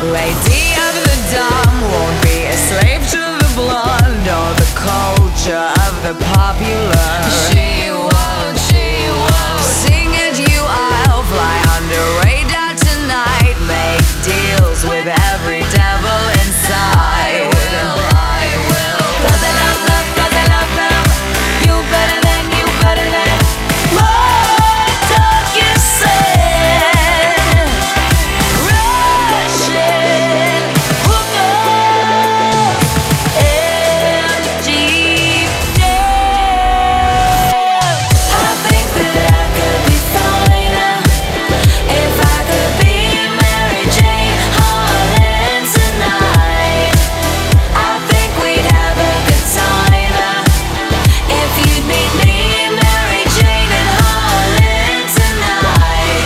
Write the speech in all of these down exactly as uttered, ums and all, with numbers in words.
Lady of the dumb won't be a slave to the blunt or the culture of the popular. She won't, she won't sing at you, I'll fly under radar tonight. Make deals with every devil inside. I will, I will. Cause I love love, cause I love love. You better than, you better than. What dog you said? Russian hooker and deep down. I think that I could be finer if I could be Mary Jane Harlan tonight. I think we'd have a good time if you'd meet me, Mary Jane and Harlan tonight.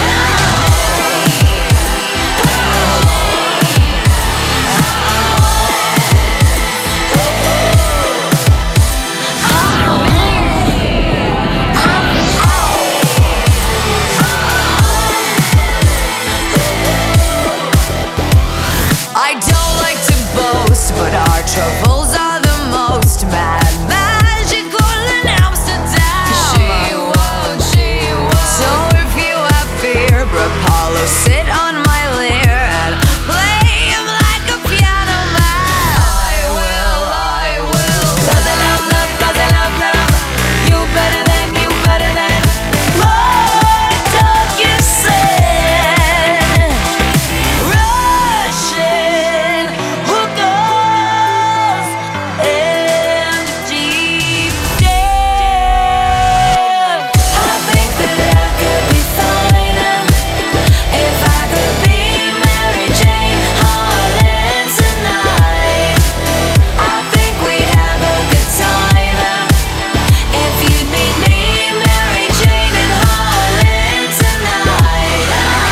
I don't like to boast, but our troubles are the most mad, magical in Amsterdam. She won't, she won't. So if you have fear, Apollo, sit on my lyre and play him like a piano man. I will, I will. Cause I love love, cause I love love. You better than, you better than. What dog you said? Russian hookers and deep down. I think that I could be finer if I could be Mary Jane Harlan tonight. I think we'd have a good time if you'd meet me, Mary Jane and Harlan tonight.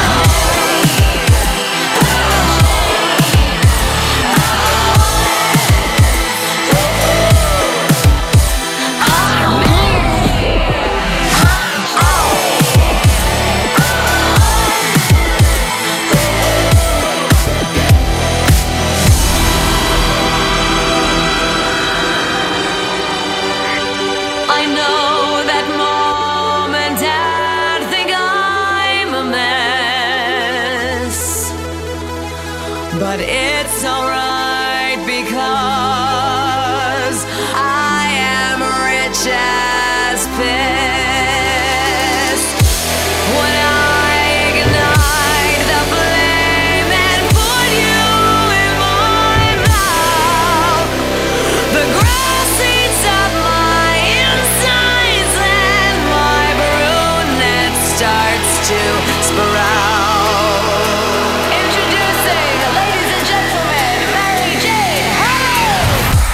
I know that mom and dad think I'm a mess, but it's alright because I am rich as piss. When I ignite the flame and put you in my mouth, the grass eats up my insides and my brunette starts to sprout. Introducing, ladies and gentlemen, Mary Jane Harlan.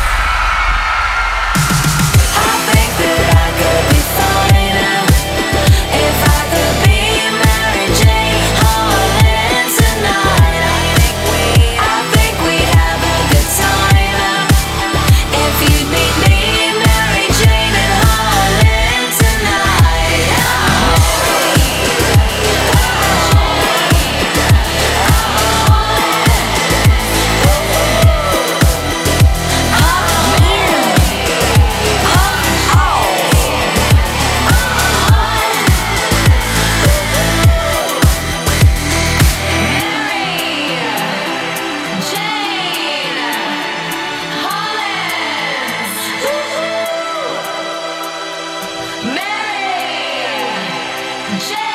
I think that I could be finer if I could be Mary Jane Harlan tonight. I think we, I think we'd have a good time if you'd meet me, Mary Jane and Harlan tonight. Mary Jane